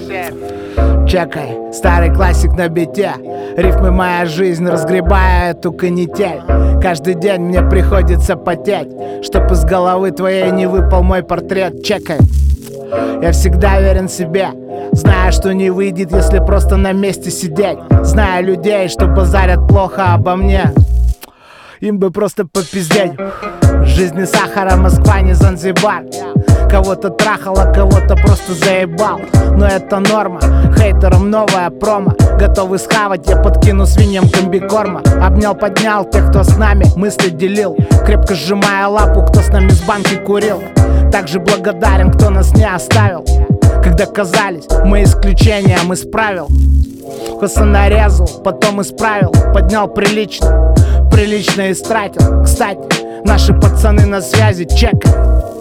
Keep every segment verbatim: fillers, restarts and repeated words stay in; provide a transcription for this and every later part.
Чекай, старый классик на бите. Рифмы моя жизнь, разгребая эту канитель. Каждый день мне приходится потеть, чтоб из головы твоей не выпал мой портрет. Чекай. Я всегда верен себе, зная, что не выйдет, если просто на месте сидеть. Зная людей, что базарят плохо обо мне, им бы просто попиздеть. Жизнь не сахара, Москва не Занзибар. Кого-то трахала, кого-то просто заебал. Но это норма, хейтерам новая промо. Готовы схавать, я подкину свиньям комбикорма. Обнял, поднял тех, кто с нами мысли делил, крепко сжимая лапу, кто с нами с банки курил. Также благодарен, кто нас не оставил, когда казались мы исключением из правил. Коса нарезал, потом исправил, поднял прилично, прилично истратил. Кстати, наши пацаны на связи, чекай,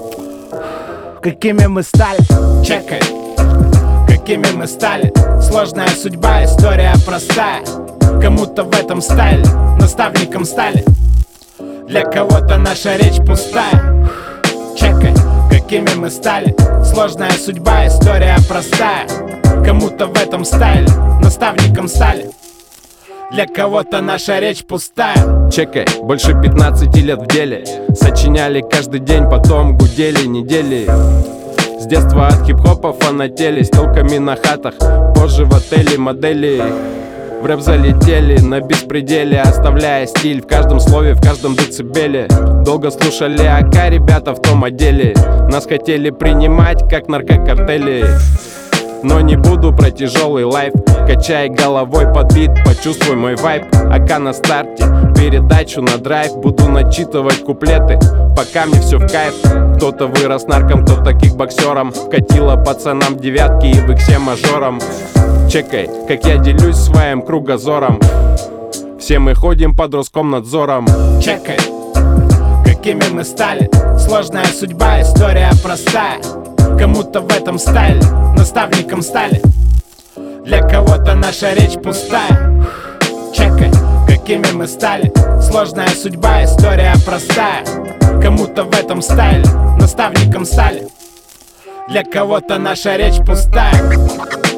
какими мы стали. Чекай, какими мы стали. Сложная судьба, история простая. Кому-то в этом стайле наставником стали, для кого-то наша речь пустая. Чекай, какими мы стали. Сложная судьба, история простая. Кому-то в этом стайле наставником стали, для кого-то наша речь пустая. Чекай, больше пятнадцати лет в деле. Сочиняли каждый день, потом гудели недели. С детства от хип-хопа фанатели, с телками на хатах, позже в отеле модели. В рэп залетели на беспределе, оставляя стиль в каждом слове, в каждом децибеле. Долго слушали АК ребята в том отделе. Нас хотели принимать как наркокартели. Но не буду про тяжелый лайф. Качай головой под бит, почувствуй мой вайб. АК на старте, передачу на драйв. Буду начитывать куплеты, пока мне все в кайф. Кто-то вырос нарком, кто-то кикбоксером. Вкатило пацанам девятки и в иксе мажором. Чекай, как я делюсь своим кругозором. Все мы ходим под Роскомнадзором. Чекай, какими мы стали. Сложная судьба, история простая. Кому-то в этом стайле наставником стали, для кого-то наша речь пустая. Чекай, какими мы стали. Сложная судьба, история простая. Кому-то в этом стайле наставником стали, для кого-то наша речь пустая.